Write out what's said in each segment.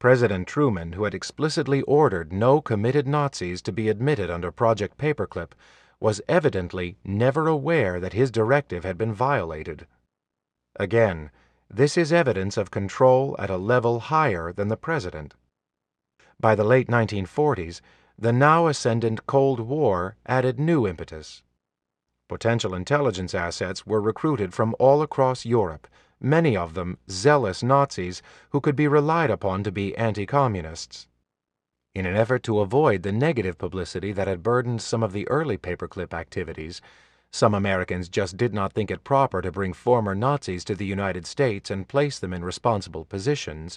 President Truman, who had explicitly ordered no committed Nazis to be admitted under Project Paperclip, was evidently never aware that his directive had been violated. Again, this is evidence of control at a level higher than the President. By the late 1940s, the now ascendant Cold War added new impetus. Potential intelligence assets were recruited from all across Europe, many of them zealous Nazis who could be relied upon to be anti-communists. In an effort to avoid the negative publicity that had burdened some of the early paperclip activities, some Americans just did not think it proper to bring former Nazis to the United States and place them in responsible positions.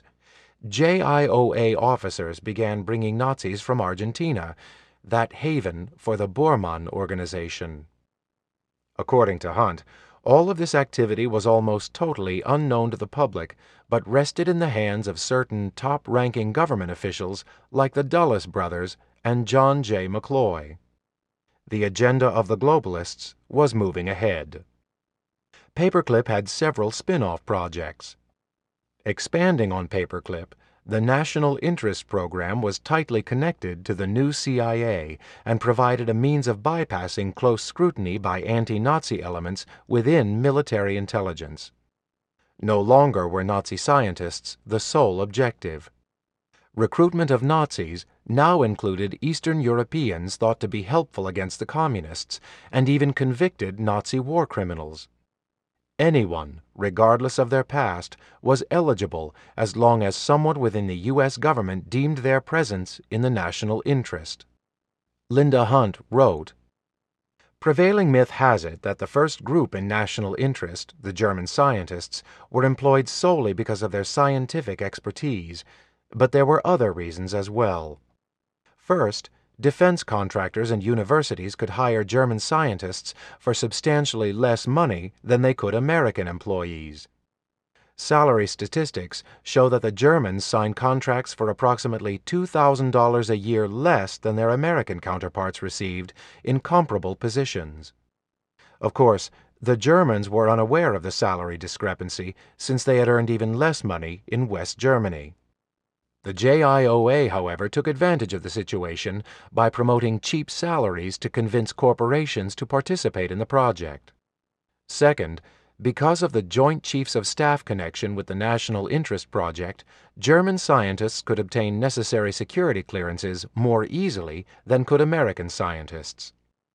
JIOA officers began bringing Nazis from Argentina, that haven for the Bormann organization. According to Hunt, all of this activity was almost totally unknown to the public, but rested in the hands of certain top-ranking government officials like the Dulles brothers and John J. McCloy. The agenda of the globalists was moving ahead. Paperclip had several spin-off projects. Expanding on Paperclip, the National Interest Program was tightly connected to the new CIA and provided a means of bypassing close scrutiny by anti-Nazi elements within military intelligence. No longer were Nazi scientists the sole objective. Recruitment of Nazis now included Eastern Europeans thought to be helpful against the Communists and even convicted Nazi war criminals. Anyone, regardless of their past, was eligible as long as someone within the U.S. government deemed their presence in the national interest. Linda Hunt wrote, "Prevailing myth has it that the first group in national interest, the German scientists, were employed solely because of their scientific expertise, but there were other reasons as well. First, defense contractors and universities could hire German scientists for substantially less money than they could American employees. Salary statistics show that the Germans signed contracts for approximately $2,000 a year less than their American counterparts received in comparable positions. Of course, the Germans were unaware of the salary discrepancy since they had earned even less money in West Germany. The JIOA, however, took advantage of the situation by promoting cheap salaries to convince corporations to participate in the project. Second, because of the Joint Chiefs of Staff connection with the National Interest Project, German scientists could obtain necessary security clearances more easily than could American scientists.